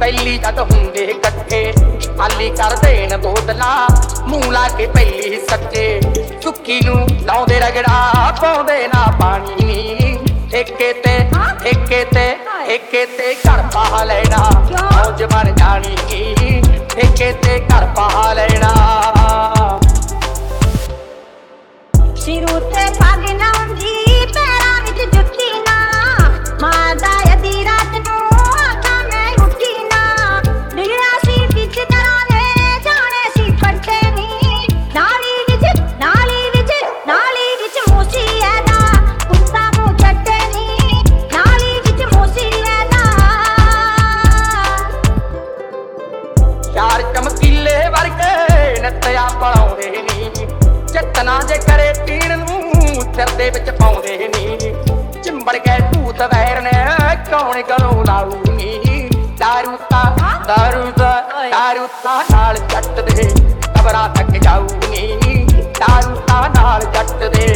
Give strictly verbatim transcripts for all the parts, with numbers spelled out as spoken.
ਪਹਿਲੀ ਜਦ ਹੁੰਦੇ ਇਕੱਠੇ ਖਾਲੀ ਕਰ ਦੇਣ ਬੋਤਲਾਂ ਮੂੰਹ ਲਾ ਕੇ ਪਹਿਲੀ ਸੱਚੇ ਸੁੱਕੀ ਨੂੰ ਲਾਉਂਦੇ ਰਗੜਾ ਪਾਉਂਦੇ ਨਾ ਪਾਣੀ ਨੀ ਠੇਕੇ ਤੇ ਠੇਕੇ ਤੇ ਠੇਕੇ ਤੇ ਘਰ ਪਾ ਲੈਣਾ ਮੌਜ ਬਣ ਜਾਣੀ ਠੇਕੇ ਤੇ ਘਰ ਪਾ ਲੈਣਾ ਸਿਰ ਉੱਤੇ ਪੱਗ ਨਾ ਹੁੰਦੀ ਪੈਰਾਂ ਵਿੱਚ ਜੁੱਤੀ ਨਾ ਮਾਰਦਾ ਅੱਧੀ ਰਾਤ ਨੂੰ ਆਖਾਂ ਮੈਂ ਉੱਠੀ ਨਾ ਡਿਗਿਆ ਸੀ ਵਿੱਚ ਤਰ੍ਹਾਂ ਦੇ ਜਾਣੇ ਸੀ ਫੱਟੇ ਨੀ ਨਾਲੀ ਵਿੱਚ ਨਾਲੀ ਵਿੱਚ ਨਾਲੀ ਵਿੱਚ ਮੂਸੀ ਐਦਾ ਕੁੱਤਾ ਮੂੰਹ ਚੱਟੇ ਨੀ ਨਾਲੀ ਵਿੱਚ ਮੂਸੀ ਐਦਾ ਚਾਰ ਚਮਕੀਲੇ ਵਰਗੇ ਨੱਤਿਆ ਪਲਾਉਂਦੇ ਨੀ ਚਟਨਾ ਜੇ ਕਰੇ ਪੀਣ ਨੂੰ ਸਿਰ ਦੇ ਵਿੱਚ ਪਾਉਂਦੇ ਨੀ ਚਿੰਬੜ ਕੇ ਭੂਤ ਵੈਰ ਨੇ ਕੌਣ ਗਲੋਂ ਲਾਊ ਨੀ ਦਾਰੂ ਤਾਂ ਦਾਰੂ ਤਾਂ ਦਾਰੂ ਤਾਂ ਨਾਲ ਜੱਟ ਦੇ ਕਬਰਾਂ ਤੱਕ ਜਾਊ ਨੀ ਦਾਰੂ ਤਾਂ ਨਾਲ ਜੱਟ ਦੇ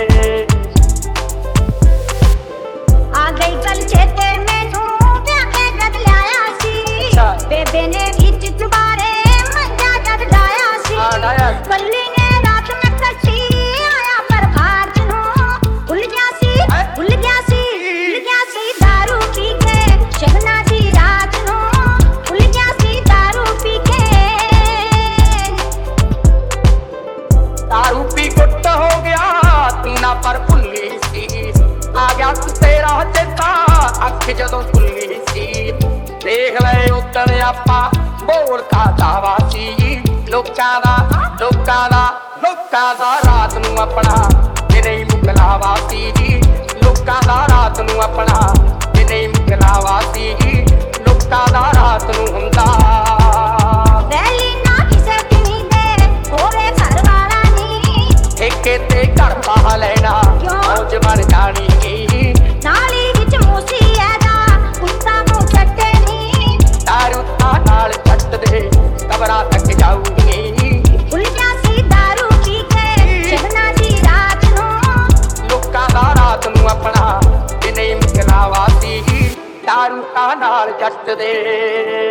ਆ ਗਈ ਗੱਲ ਚੇਤੇ ਮੈਨੂੰ ਵਿਆਹ ਕੇ ਜਦ ਲਿਆਇਆ ਸੀ ਬੇਬੇ ਨੇ ਵਿੱਚ ਦੁਬਾਰੇ ਮੰਜਾ ਜਦ ਡਾਇਆ ਸੀ ਕੱਲੀ ਨੇ ਰਾਤ ਮੈਂ ਕੱਟੀ ਆਇਆ ਪਰ ਭਾਰਤ ਨੂੰ ਭੁੱਲ ਗਿਆ ਸੀ ਭੁੱਲ ਗਿਆ ਸੀ ਭੁੱਲ ਗਿਆ ਸੀ ਦਾਰੂ ਪੀ ਕੇ ਸ਼ਹਿਨਾ ਦੀ ਰਾਤ ਨੂੰ ਭੁੱਲ ਗਿਆ ਸੀ ਦਾਰੂ ਪੀ ਕੇ ਦਾਰੂ ਪੀ ਗੁੱਟ ਹੋ ਗਿਆ ਤੂੰ ਨਾ ਪਰ ਭੁੱਲੀ ਸੀ ਆ ਗਿਆ ਤੂੰ ਤੇਰਾ ਚੇਤਾ ਅੱਖ ਜਦੋਂ ਖੁੱਲੀ ਸੀ ਦੇਖ ਲੈ ਉਦਣ ਆਪਾਂ ਬੋਲ ਕਾ ਦਾਵਾ ਸੀ ਲੋਕਾਂ ਦਾ ਲੋਕਾਂ ਦਾ ਲੋਕਾਂ ਦਾ ਰਾਤ ਨੂੰ ਆਪਣਾ ਦਿਨੇ ਮੁਕਲਾਵਾ ਸੀ ਲੋਕਾਂ ਦਾ ਰਾਤ ਨੂੰ ਆਪਣਾ ਦਿਨੇ ਮੁਕਲਾਵਾ ਸੀ ਲੋਕਾਂ ਦਾ ਰਾਤ ਨੂੰ ਹੁੰਦਾ ਵੈਲੀ ਨਾ ਕਿਸੇ ਕਿਨੀ ਦੇ ਹੋਵੇ ਘਰ ਵਾਲਾ ਨੀ ਠੇਕੇ ਤੇ ਘਰ ਪਾ ਲੈਣਾ ਮੌਜ ਬਣ ਜਾਣੀ ਨਾਲੀ ਵਿੱਚ ਮੂਸੀ ਐਦਾ ਕੁੱਤਾ ਮੂੰਹ ਚੱਟੇ ਨੀ ਦਾਰੂ ਤਾਂ ਨਾਲ ਜੱਟ ਦੇ ਕਬਰਾਂ ਤੱਕ ਜਾਊਗੀ ਭੁੱਲ ਗਿਆ ਸੀ ਦਾਰੂ ਪੀ ਕੇ ਸ਼ਹਿਨਾ ਦੀ ਰਾਤ ਨੂੰ ਲੋਕਾਂ ਦਾ ਰਾਤ ਨੂੰ ਆਪਣਾ ਦਿਨੇ ਮੁਕਲਾਵਾ ਸੀ ਦਾਰੂ ਤਾਂ ਨਾਲ ਜੱਟ ਦੇ।